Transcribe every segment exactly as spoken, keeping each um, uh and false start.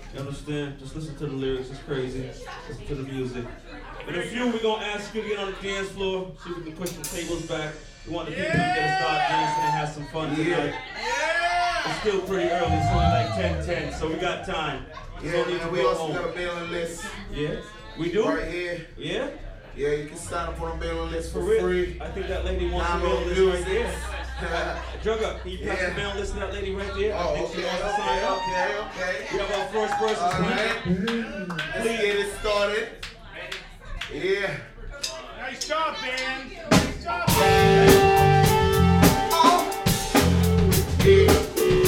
You understand? Just listen to the lyrics, it's crazy. Listen to the music. In a few, we're gonna ask you to get on the dance floor, see if we can push the tables back. We want the people to get to start dancing and have some fun tonight. It's still pretty early, it's only like ten ten, so we got time. Yeah, so man, we also home. got a mailing list. Yeah, we do? Right here. Yeah? Yeah, you can sign up on a mailing list for, for real? free. I think that lady wants a mailing list right there. Drug up, can you pass yeah. the mailing list to that lady right there? Oh, I think okay, she wants okay, to sign up. okay, okay. We have our first person. All right. Let's get it started. Yeah. Nice job, man. Nice job, man. Oh. Yeah.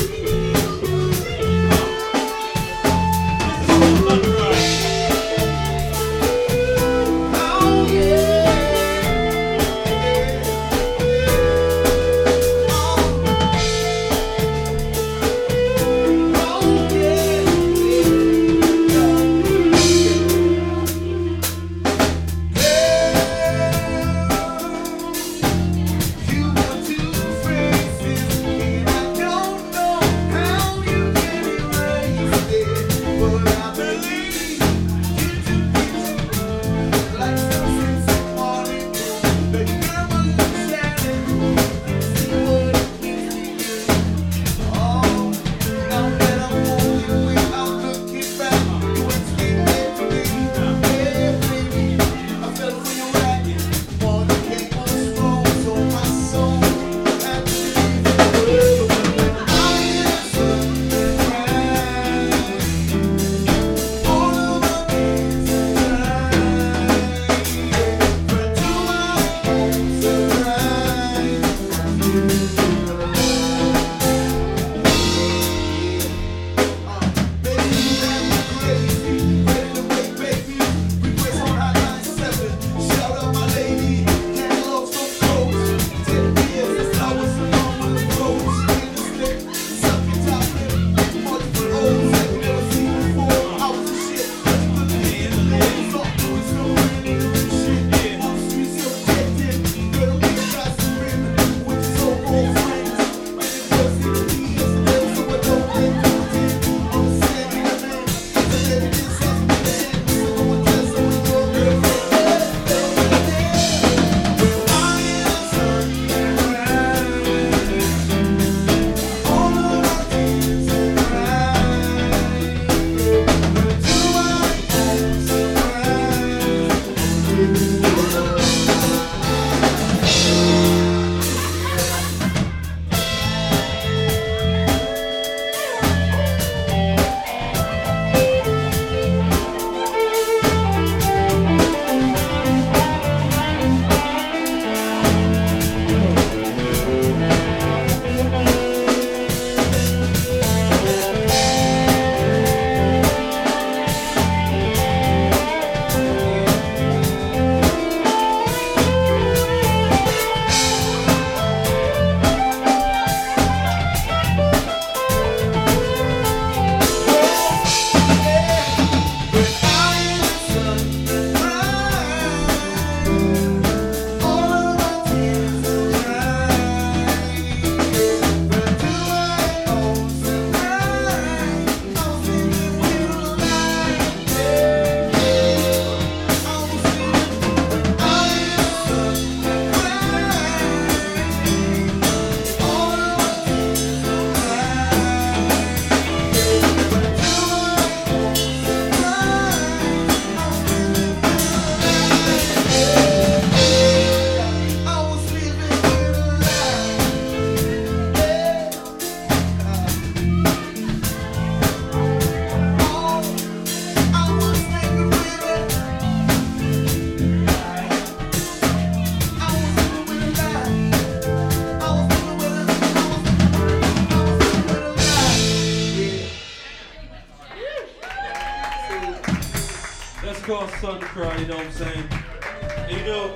called Sun Cry, you know what I'm saying? And you know,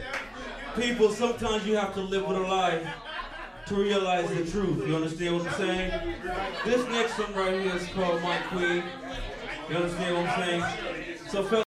people, sometimes you have to live with a lie to realize the truth. You understand what I'm saying? This next one right here is called My Queen. You understand what I'm saying? So,